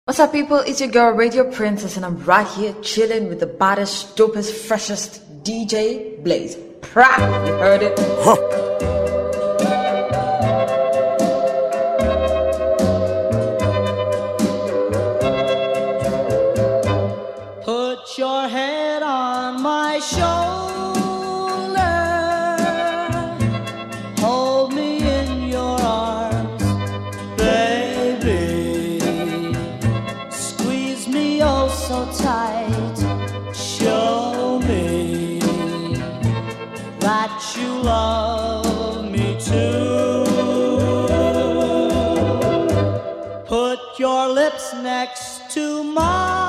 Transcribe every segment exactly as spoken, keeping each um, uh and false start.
What's up, people? It's your girl Radio Princess, and I'm right here chilling with the baddest, dopest, freshest D J Blaze. Pra! You heard it? Huh. Put your head on my shoulder, hold me in your arms, baby, squeeze me oh so tight, show me that you love me too. Put your lips next to mine,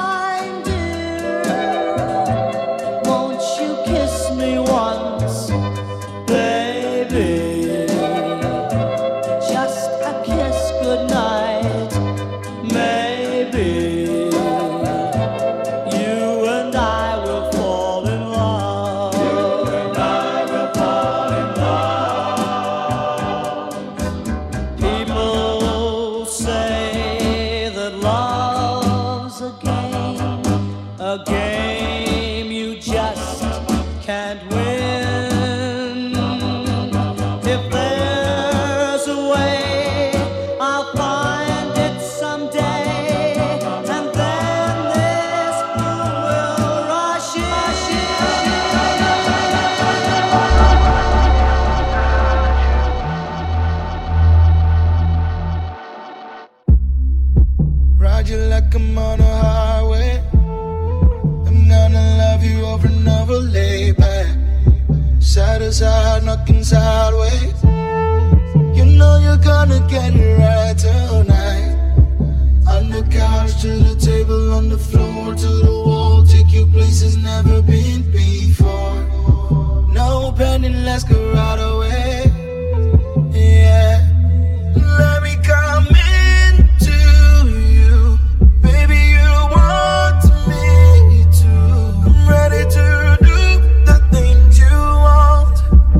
side, knocking sideways. You know you're gonna get it right tonight. On the couch, to the table, on the floor, to the wall. Take you places never been before. No pending, let's go right away. Yeah, let me come into you, baby. You want me to. I'm ready to do the things you want.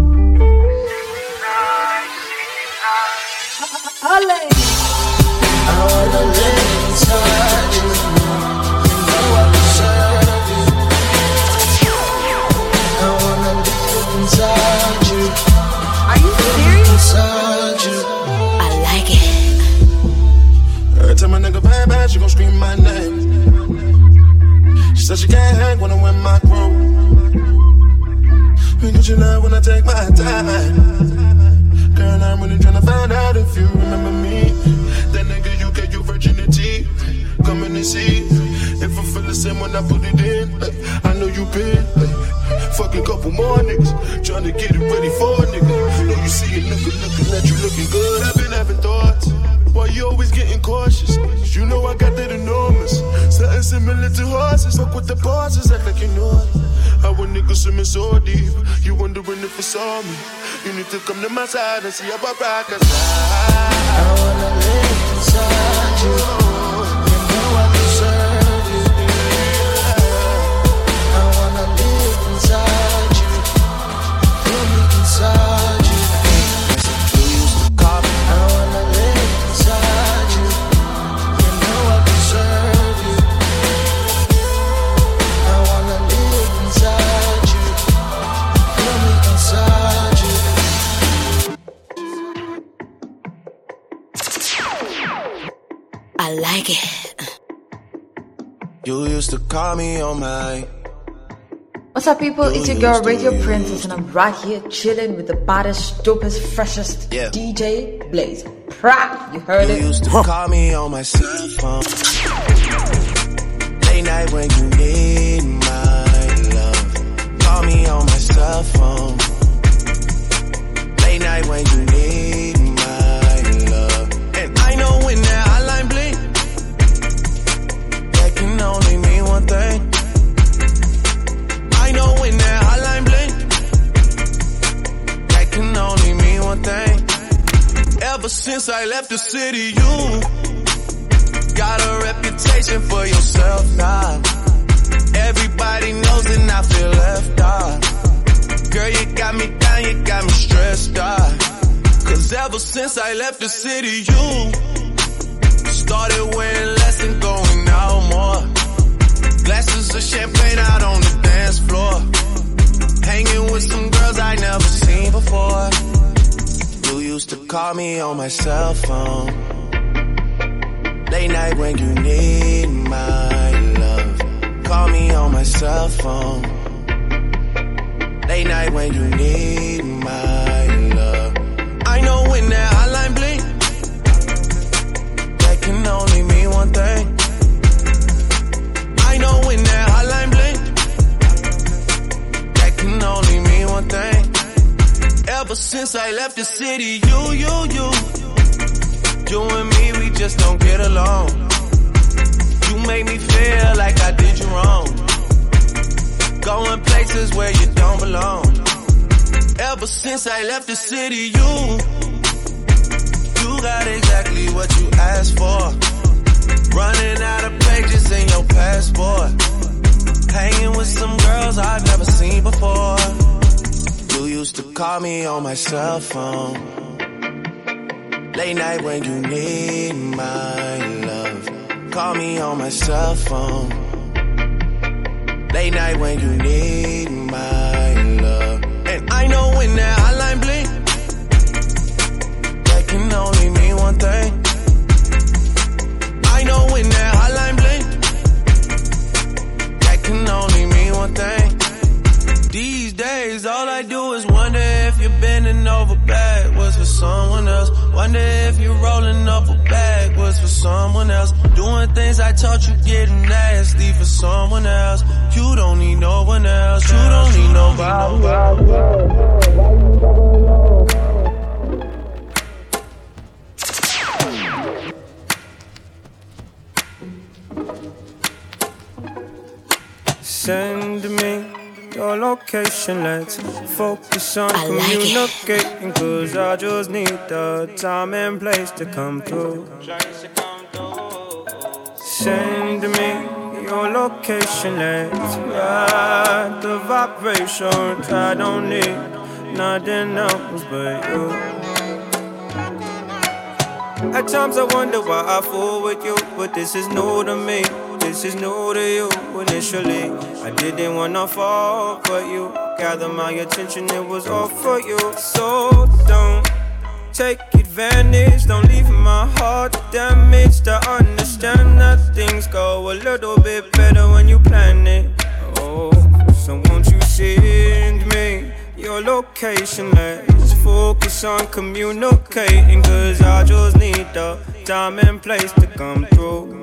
Olé. I wanna live inside you. You know I deserve you. I wanna live inside you. Are you serious? Inside you. I like it. Every time a nigga bad bad, she gon' scream my name. She said she can't hang when I'm with my crew. We get you love when I take my time. Girl, I'm really tryna find out if you remember me. That nigga you gave your virginity. Coming to see if I feel the same when I put it in. Like, I know you been like, fucking couple more niggas, tryna get it ready for a nigga. Know you see a nigga looking at you looking good. I've been having thoughts. Why you always getting cautious? You know I got that enormous. Something similar to horses. Fuck with the bosses, act like you know it. How a nigga swimming so deep. You wondering if you saw me. You need to come to my side and see how I rock a side. I wanna live inside you. You know I deserve you. I wanna live inside you. Put me inside you. You used to call me. I wanna live inside you. You know I deserve you. I wanna live inside you. Put me inside you. I like it. You used to call me on my. What's up, people? It's your girl Radio Princess, and I'm right here chilling with the baddest, dopest, freshest Yeah. D J Blaze. Pra! You heard You it? used to call me on my cell phone. Late night when you need my love. Call me on my cell phone. Late night when you need my love. And I know when that hotline blink, that can only mean one thing. I know when that hotline blink, that can only mean one thing. Ever since I left the city, you got a reputation for yourself now. Everybody knows and I feel left out. Girl, you got me down, you got me stressed out. Cause ever since I left the city, you started wearing less call me on my cell phone. Late night when you need my love. Call me on my cell phone. Late night when you need my love. I know when that hotline blink, that can only mean one thing. I know when that hotline blink, that can only mean one thing. Ever since I left the city, you, you, you, you and me, we just don't get along. You make me feel like I did you wrong. Going places where you don't belong. Ever since I left the city, you, you got exactly what you asked for. Running out of pages in your passport. Hanging with some girls I've never seen before. You used to call me on my cell phone. Late night when you need my love. Call me on my cell phone. Late night when you need my love. And I know when that hotline blink, that can only mean one thing. I know when that hotline blink, that can only mean one thing. These days, all I do is wonder if you're bending over backwards for someone else. Wonder if you're rolling up a backwards for someone else. Doing things I taught you getting nasty for someone else. You don't need no one else. You don't need nobody. Send me your location, let's focus on communicating. Cause I just need the time and place to come through. Send me your location, let's ride the vibrations. I don't need nothing else but you. At times I wonder why I fool with you, but this is new to me. This is new to you. Initially, I didn't wanna fall for you. Gather my attention, it was all for you. So don't take advantage. Don't leave my heart damaged. I understand that things go a little bit better when you plan it. Oh, so won't you send me your location? Let's focus on communicating. Cause I just need the time and place to come through.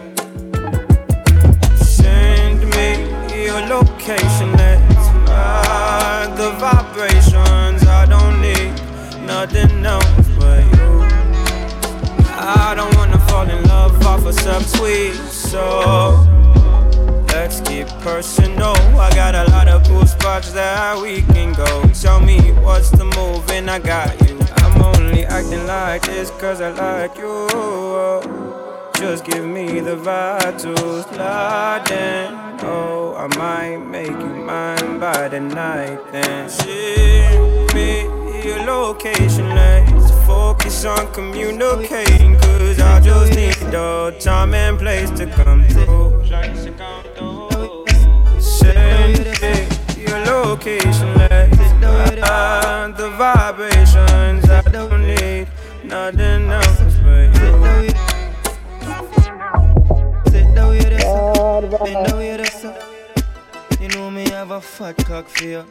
Your location, let's ride the vibrations. I don't need nothing else but you. I don't wanna fall in love off a subtweet, so let's get personal. I got a lot of cool spots that we can go. Tell me what's the move and I got you. I'm only acting like this cause I like you. Just give me the vibe to slide in. Oh, I might make you mine by the night then. Send me your location, let's focus on communicating. Cause I just need the time and place to come through. Send me your location, let's find the vibrations. I don't need nothing else but you. Bend the way that's up. You know me have a fat cock for you.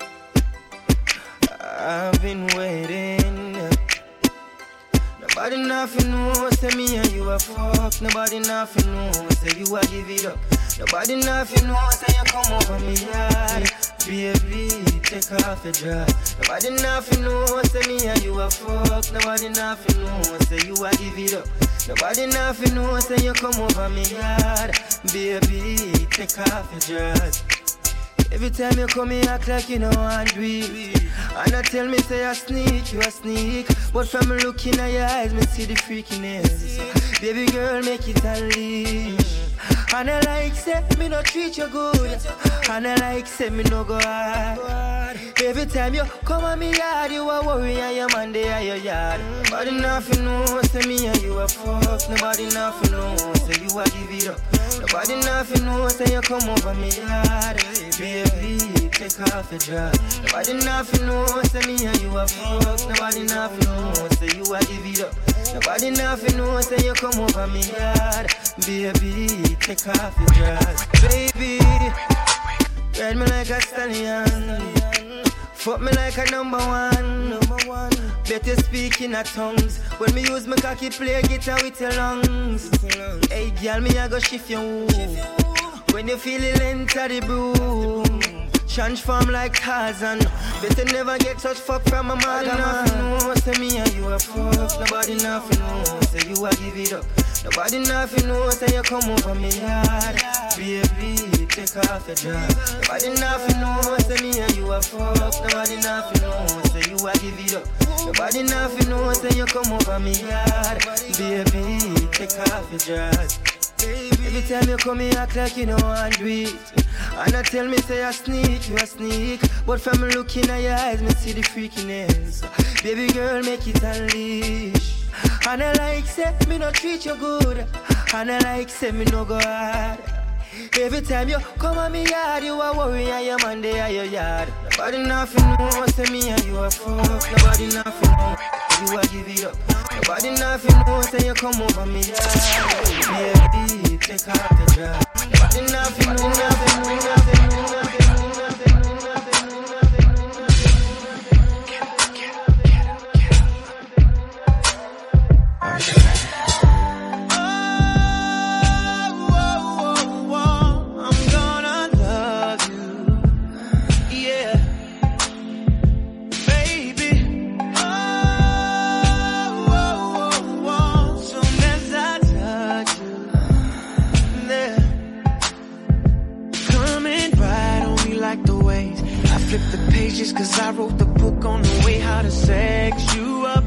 I've been waiting. Nobody nothing knows, say me and you a fuck. Nobody nothing knows, say you a give it up. Nobody nothing knows, say you come over me yard. Baby, take off your dress. Nobody nothing knows, say me and you a fuck. Nobody nothing knows, say you a give it up. Nobody nothing knows, say you come over me yard. Baby, take off your dress. Every time you come here, act like you know I do it. And I tell me, say I sneak, you a sneak. But from looking at your eyes, me see the freakiness. Baby girl, make it unleash. And I like, say, me no treat you good. And I like, say, me no go hard. Every time you come at me yard, you a worry and your man they are your yard. Nobody nothing knows, say me and you a fuck. Nobody nothing knows, say you a give it up. Nobody nothing knows, say you come over me yard. Baby, take off your dress. Nobody nothing knows, say me and you a fuck. Nobody nothing knows, say you a give it up. Nobody nothing knows, say you come over me yard. Baby, take off your dress. Baby, ride me like a stallion. Fuck me like a number one. Number one. Better speak in a tongues. When me use my cocky play guitar with your lungs. Hey girl, me I go shift you. When you feel it enter the boom. Transform like Tarzan. Better never get such fuck from a mother. Nobody knows, say me and you a fuck. Nobody nothing knows, say you a give it up. Nobody nothing knows, say you come over me yard. Baby, take off your dress. Nobody nothing knows, say me and you a fuck. Nobody nothing knows, say you a give it up. Nobody nothing knows, say you come over me yard. Baby, take off your dress. Every time you come here, act like you know and do it. And I tell me say I sneak, you a sneak. But from looking at your eyes, me see the freakiness. Baby girl, make it unleash. And I like say, me no treat you good. And I like say, me no go hard. Every time you come on me yard, you a worry and your man they are your yard. Nobody nothing knows, say me and you a fuck. Nobody nothing knows, you a give it up. Nobody nothing knows, say you come over me yard. Baby, take off the dress. Nobody nothing knows, nothing knows, nothing knows, nothing knows. Flip the pages cause I wrote the book on the way how to sex you up.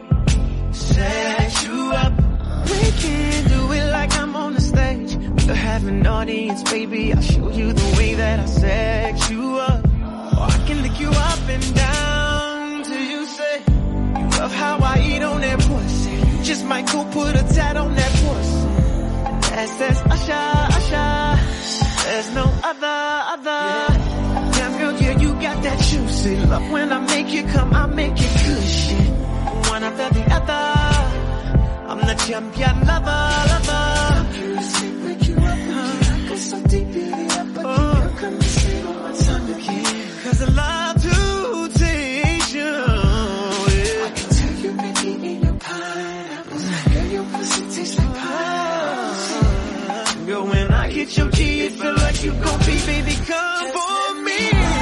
Sex you up. We can do it like I'm on the stage. We'll have an audience, baby. I'll show you the way that I sex you up. Or I can lick you up and down till you say you love how I eat on that pussy. You just might go put a tat on that pussy. That says Usher, Usher. There's no other, other. Yeah. Girl, yeah, you got that juicy love. When I make you come, I make it good shit. One after the other. I'm the champion lover, lover. I'm curious to break you up again. Cause so deep in it up again. Oh. Come and sleep on my tongue again. Cause I love to taste you. Yeah. I can tell you're making in your pineapples. Girl, your pussy tastes like pineapples. Girl, when I get your G, it feel like you gon' be, baby, come for me.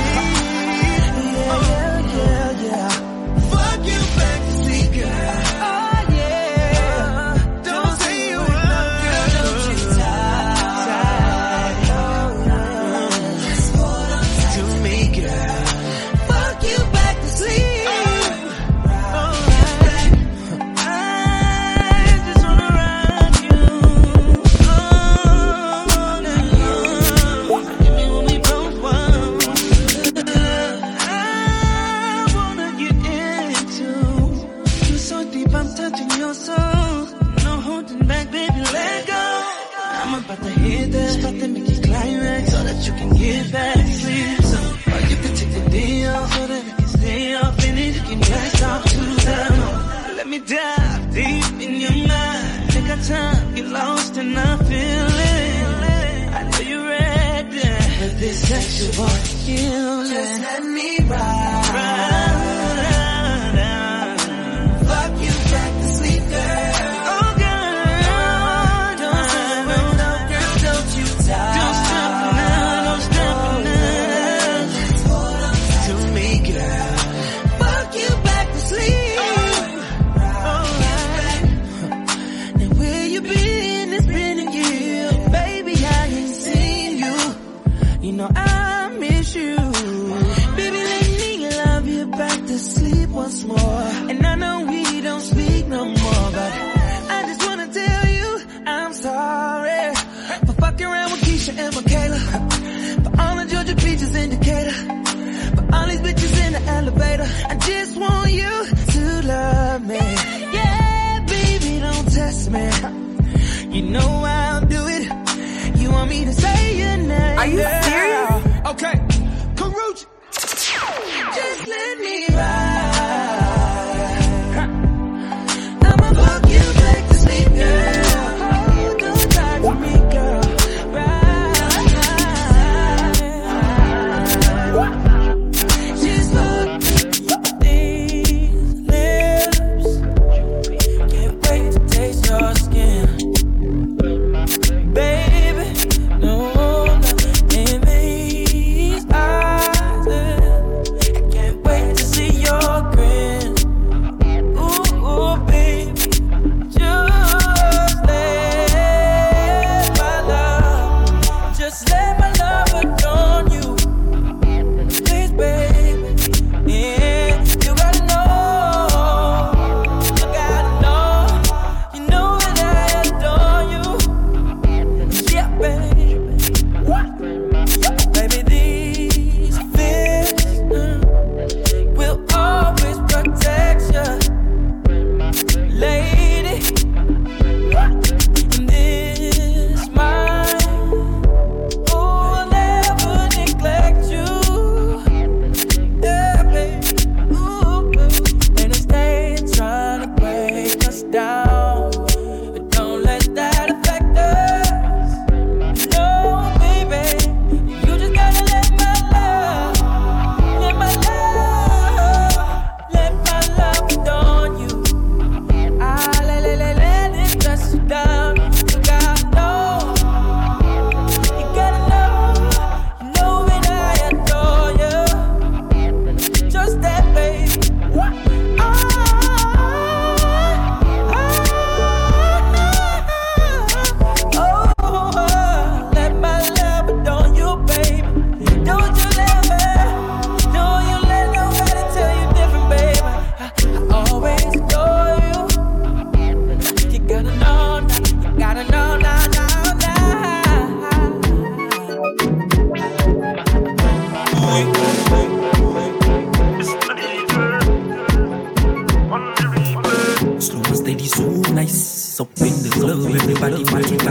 Yeah, yeah, yeah. Fuck you back to sleep, girl. Oh, yeah. Don't say you were, girl, don't you tired. Just hold on tight to me, girl. Fuck you back to sleep. Alright. I just wanna rock you. Oh, no. Give me what we both want. I'm touching your soul. No holding back, baby, let go. I'm about to hit that spot to make it climax so that you can get back to sleep. So, or you can take the day off so that I can stay off in it. You can blast off to them. Let me dive deep in your mind. Take our time, get lost in our feeling. I know you're ready for this sexual healing. Just let me ride. ride. Once more, and I know we don't speak no more, but I just wanna tell you I'm sorry for fucking around with Keisha and Michaela, for all the Georgia Peaches in Decatur, for all these bitches in the elevator. I just want you to love me, yeah, baby, don't test me. You know I'll do it. You want me to say your name? Are you serious? Okay, Karuchi.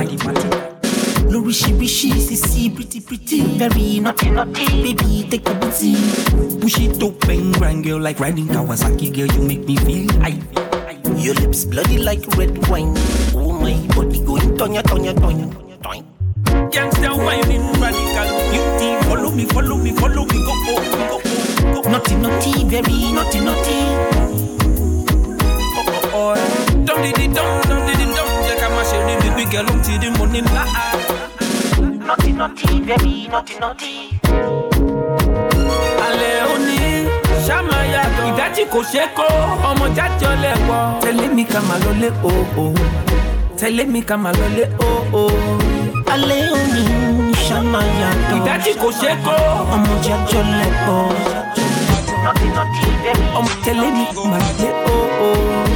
the party. Lorishi Rishi, Sissy, pretty, pretty, very naughty, naughty. Baby, take a booty. Push it up and grind, girl, like riding Kawasaki, girl, you make me feel high. Your lips bloody like red wine. Oh my body going tonya, tonya, tonya, tonya. Gangsta whining, radical beauty. Follow me, follow me, follow me, go, go, go, go, go. Naughty, naughty, very naughty, naughty. Oh, oh, oh. Don't did it, don't, don't did it, don't. Jack, I'm a shady baby girl, um, till the morning, la. Naughty, naughty, very naughty, naughty. Aleoni, Shamaya, Idachi Kosheko, Omo Jajo Lewo. Telling me come alole, oh, oh. Telling me come alole, oh, oh. Aleoni, Shamaya, Idachi Kosheko, Omo Jajo Lewo. Naughty, naughty, very. Omo telling me come alole, oh, oh.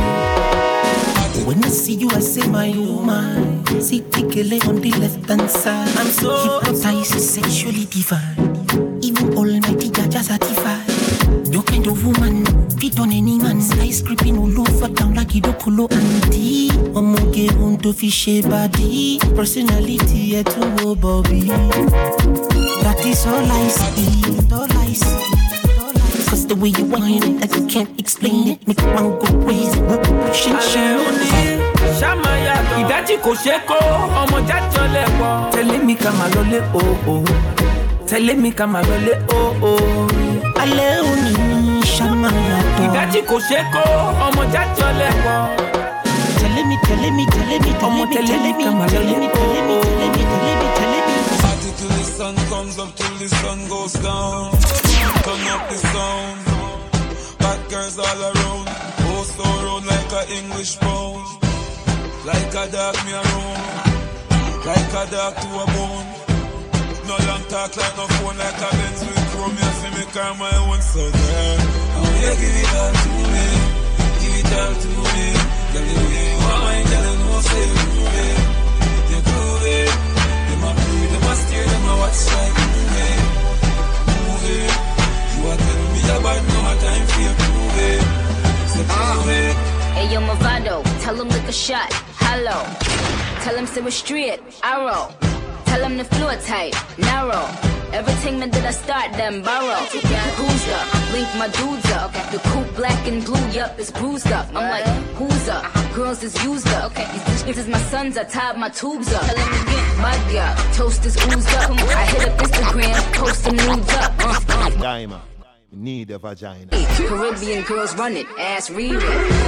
When I see you, I say my woman. See Tikele on the left hand side. I'm so hypnotized, sexually divine. Even almighty Jaja certified. Your kind of woman, fit on any man. Ice creeping all over town like Idokolo auntie. Omoge on to fish body. Personality at to Bobby. That is all I see, all I see. Cause the way you whine it, like you can't explain it. Make one go crazy, pushing shit. Shamaya, Idachi Kosheko, Omo Jajo Lewo. Telling me come alole, oh oh. Telling me come alole, oh oh. Aleoni, Shamaya, Idachi Kosheko, Omo Jajo Lewo. Telling me, telling me, telling me, telling me, telling me, telling me, telling me, telling me, telling me, telling me. Party till the sun comes up, till the sun goes down. Turn up the sound. Bad girls all around. Oh, so round like a English pound. Like a dog me around. Like a dog to a bone. No long talk like no phone. Like a Benz with chrome. Me feel me car my own. So girl, oh yeah, give it all to me. Give it all to me. Girl, you way you are mine. Girl, you know say you do it. You groove it. Them a breathe, them a steer, them a watch like move it. Move it. You are telling me about no time for you to move it. So prove it. Hey yo, Movado, tell him lick a shot, hollow. Tell him say we're straight, arrow. Tell him the floor tight, narrow. Everything man did I start them borrow. Who's up? Link my dudes up. The coupe black and blue, yup, it's bruised up. I'm like, who's up? Girls is used up. These bitches is my sons, I tied my tubes up. Tell him again, my girl, toast is oozed up. I hit up Instagram, post some nudes up. Uh, Diamond. Need a vagina. Caribbean girls run it, ass read it.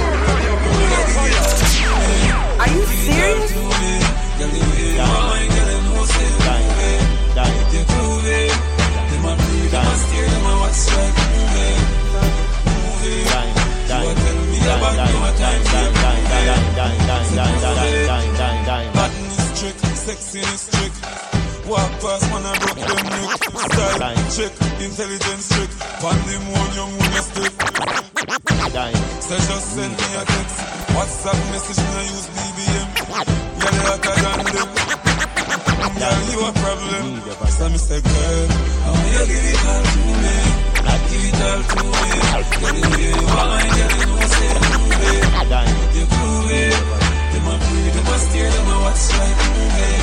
Are you serious? Button is trick, sexy is trick. Walk past man I broke them neck. Style check, intelligence trick. Pandemonium when you stick. So just send me a text. WhatsApp message when I use B B M. Girl you hotter than them. Girl you a problem. So me say girl, how you give it all to me? I give it all to me. Girl you way you are mine, girl you know say you move it. You groove it. Them a breathe, them a steer, them a watch like move it.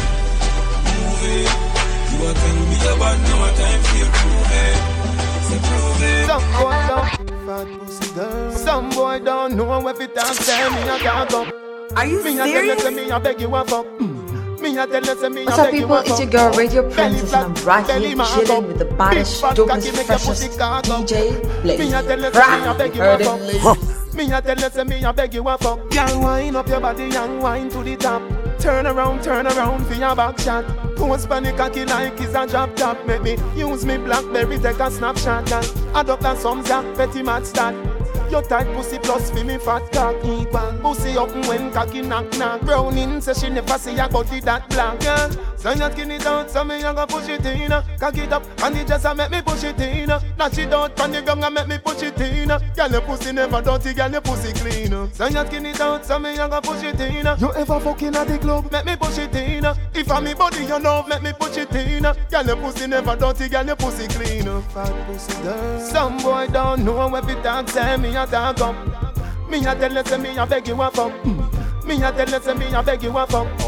You are telling me about no time for you prove it. So prove it. Some boy don't fat pussy girl. Some boy don't know if it dance. Tell me I can't come. Are you me serious? Tell you, me I beg you up up. Me I tell you, me What's up, people? It's your girl Radio Princess, and I'm right here chilling with the baddest, dopest, freshest D J Blaze. Rap, you heard it? Me I tell you, say me I beg you a fuck. Young wine up your body, young wine to the top. Turn around, turn around for your back shot. Post panic cocky like it's a drop top. Make me use me Blackberry, take a snapshot. And add up that some zap, petty match start. Your tight pussy plus for me fat cock equal. Pussy up when cocky knock knock. Browning say she never see a body that black girl. So you skin it out, so me a go push it in. Cock it up, and it just a make me push it in. Dash it out, and the gun a make me push it in. Girl your pussy never dirty, girl your pussy clean. So you skin it out, so me a go push it in. You ever fucking at the club, make me push it in. If I'm me body you love, make me push it in. Girl your pussy never dirty, girl your pussy clean. Fat pussy girl. Some boy don't know if it talk, say me a talk up. Me a tell you, say me a beg you a fuck. Me a tell you, say me a beg you a fuck.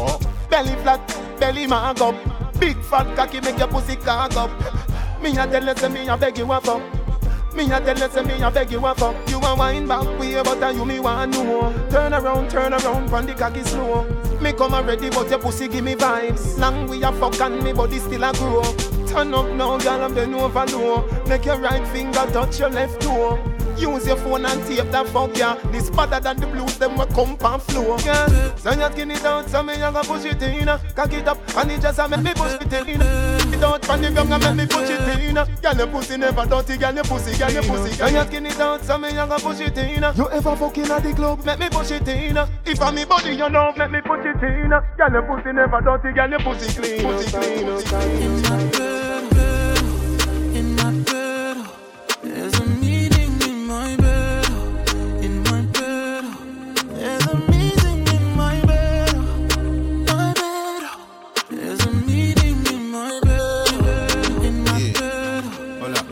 Belly flat, belly mag up. Big fat cocky make your pussy cock up. Me a tell you say me a beg you a fuck. Me a tell you say me a beg you a fuck. You a wine back way but you me want know. Turn around, turn around, pon the cocky slow. Me come already but your pussy give me vibes. Long we a fuck and me body still a grow. Turn up now, girl, and bend over low. Make your right finger touch your left toe. Use your phone and tape that fuck ya. Yeah. This better than the blues, them will come and flow. Yeah. So you skin it out, so me you gonna push it in. Cock it up, and it just a make me push it in. It out from the young and make me push it in. Girl, your pussy never dirty, girl, your pussy, girl, your pussy. So you skin it out, so me you gonna push it in. You ever fucking at the club, make me push it in. If I'm me body, you know, make me push it in. Girl, your pussy never dirty, girl, your pussy clean. Pussy clean, pussy clean. In my bed, in my bed, there's a meeting in my bed, in my bed, there's a meeting in my bed, my bed, there's a meeting in my bed, in my yeah. bed. Hold up.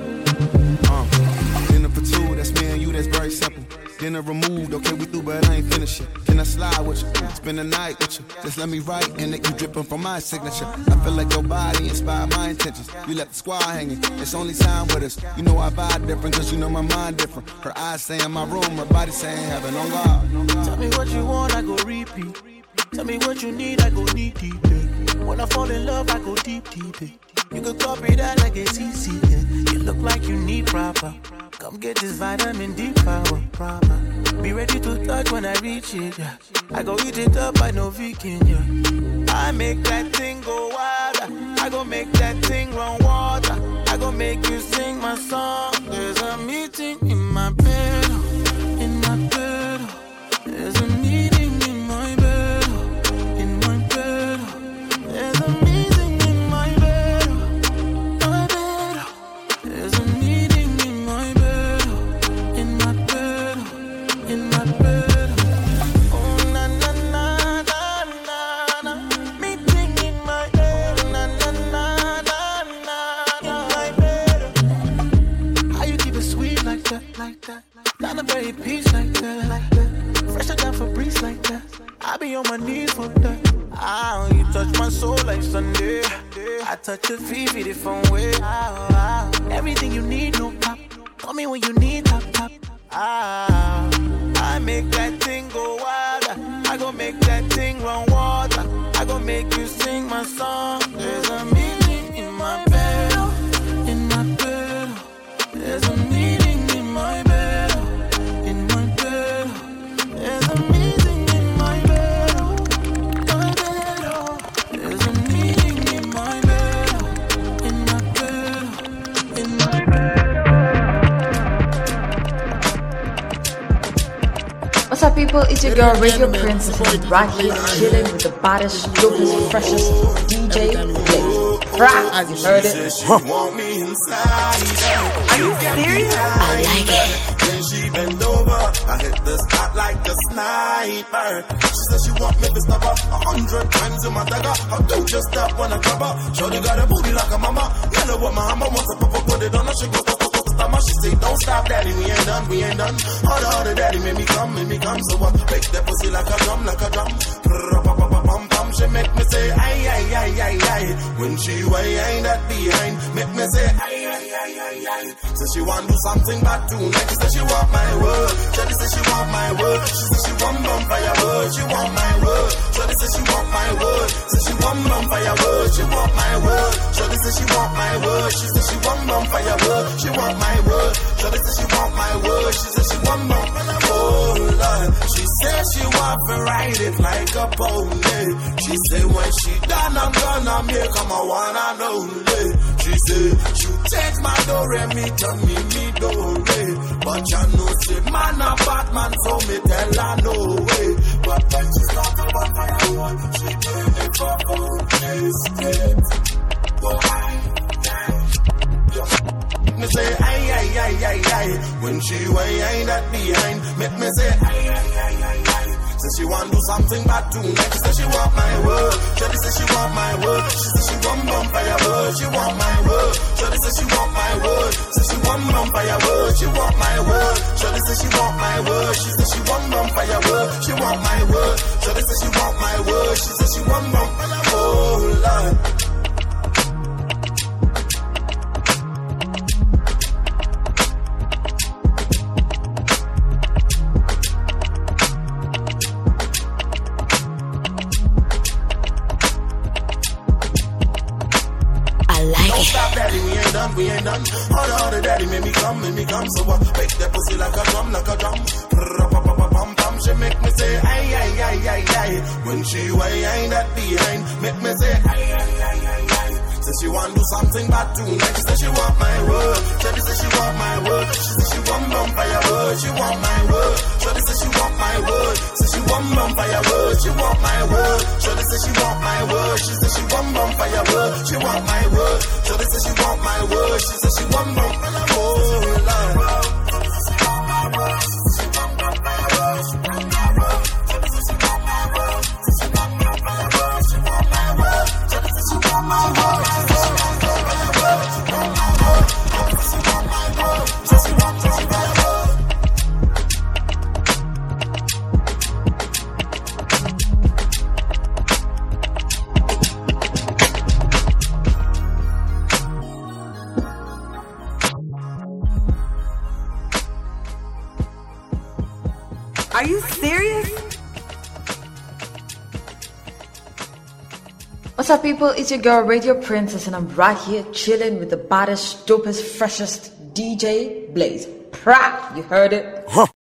Um, dinner for two, that's me and you, that's very simple. Dinner removed, okay, we through, but I ain't finished it. Can I slide with you? Spend the night with you. Just let me write, and that you dripping from my signature. I feel like your body inspired my intentions. You left the squad hanging, it's only time with us. You know I vibe different, cause you know my mind different. Her eyes saying my room, her body saying heaven on God. Tell me what you want, I go repeat. Tell me what you need, I go deep, deep. Yeah. When I fall in love, I go deep, deep. Yeah. You can copy that like it's easy. Yeah. You look like you need proper. Come get this vitamin D power, proper. Be ready to touch when I reach it, yeah. I go eat it up, I know vegan, yeah. I make that thing go wild. I go make that thing run water. I go make you sing my song. There's a meeting in my bed, in my bed. There's a meeting in my bed, in my bed. There's a meeting in my bed, my bed. There's a meeting in my bed, in my bed, in my bed. Oh na na na na na na. Meeting in my bed. Na na na na na. In my bed. How you keep it sweet like that, like that? Down the very peach like that, like that. Fresher than Febreze like that. I be on my knees for that. Ah, you touch my soul like Sunday. I touch your feet, feet different way. Ah, ah. Everything you need, no pop. Call me when you need top, top. Ah, I make that thing go wild. I go make that thing run water. I go make you sing my song. There's a meeting in my bed, in my bed. There's a meeting in my bed, in my bed. There's a meeting in my bed, my bed. There's a meeting in my bed, in my bed, in my bed. What's up, people? It's your girl Radio Princess, and I'm right here chilling with the baddest, dopest, freshest D J Blaze. Right, you heard it. Huh. Want me inside. Are you serious? I like it. Then she bend over. I hit the spot like a sniper. She said she want me to stop her a hundred times in my dagger. I do just stop when I grab her. Shorty got a booty like a mama. You know what my mama wants to pop put it on her. She goes, she say, don't stop, daddy, we ain't done, we ain't done. Harder, harder, daddy, make me come, make me come. So I make that pussy like a drum, like a drum. Pum, she make me say, ay, ay, ay, ay, ay. When she way, ain't that behind. Make me say, ay, ay, ay, ay, ay. So she want do something bad tonight. She say she want my word. Shawty say she want my word. She say she want bonfire word. She want my word. Shawty say she want my word. Say she want bonfire word. She want my word. Shawty say she want my word. She say she want bonfire word. She want my word. Shawty say she want my word. She say she want bonfire word. Lord, she says she want to ride it like a pony. She say when she done, I'm gonna make her my one and only. She say you take my door and me turn me me door. But you know say man a bad man, so me tell her no way. But when she start to want my one, she tell me for four days straight. Go high, yeah. Me say ay ay ay ay ay. When she way ain't that behind. Make me say ay ay ay ay ay. Say she want do something bad tonight. She say she want my word. Shawty say she want my word. She say she want bonfire word. She want my word. Shawty say she want my word. Say she want bonfire word. She want my word. Shawty say she want my word. She say she want bonfire word. She want my word. Shawty say she want my word. She say she want bonfire. like Don't it. stop, daddy, we ain't done, we ain't done. Harder, harder, daddy, make me come, make me come. So I make that pussy like a drum, like a drum. Pum-pum-pum-pum, she make me say, ay, ay, ay, ay, ay. When she whine that behind, make me say, ay, ay, ay, ay, ay. Say she want do something bad tonight. She say she want my word. Shawty say she want my word. She say she want vampire word. She want my word. Shawty say she want my word. Say she want vampire word. She want my word. Shawty say she want my word. She say she want vampire word. She want my word. Shawty say she want my word. She say she want vampire word. Are you serious? What's up, people? It's your girl Radio Princess, and I'm right here chilling with the baddest, dopest, freshest D J Blaze. Pra! You heard it? Huh.